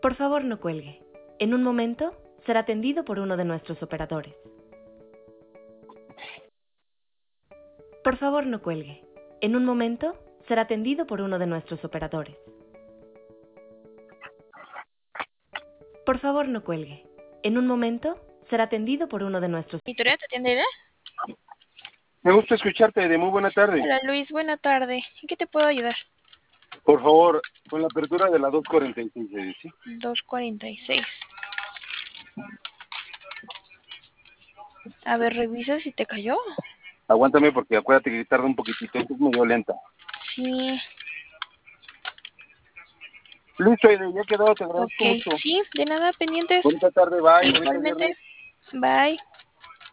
Por favor, no cuelgue. En un momento será atendido por uno de nuestros operadores. Por favor, no cuelgue. En un momento será atendido por uno de nuestros operadores. Por favor, no cuelgue. En un momento será atendido por uno de nuestros... ¿Victoria te atiende? Me gusta escucharte, de muy buena tarde. Hola Luis, buena tarde. ¿En qué te puedo ayudar? Por favor, con la apertura de la 246, ¿sí? 246. A ver, revisa si te cayó. Aguántame porque acuérdate que tarda un poquitito, esto es medio lenta. Sí. Listo, ya quedó, te agradezco Ok, mucho. sí, de nada, pendientes. Bonita tarde, bye. Igualmente. Bye.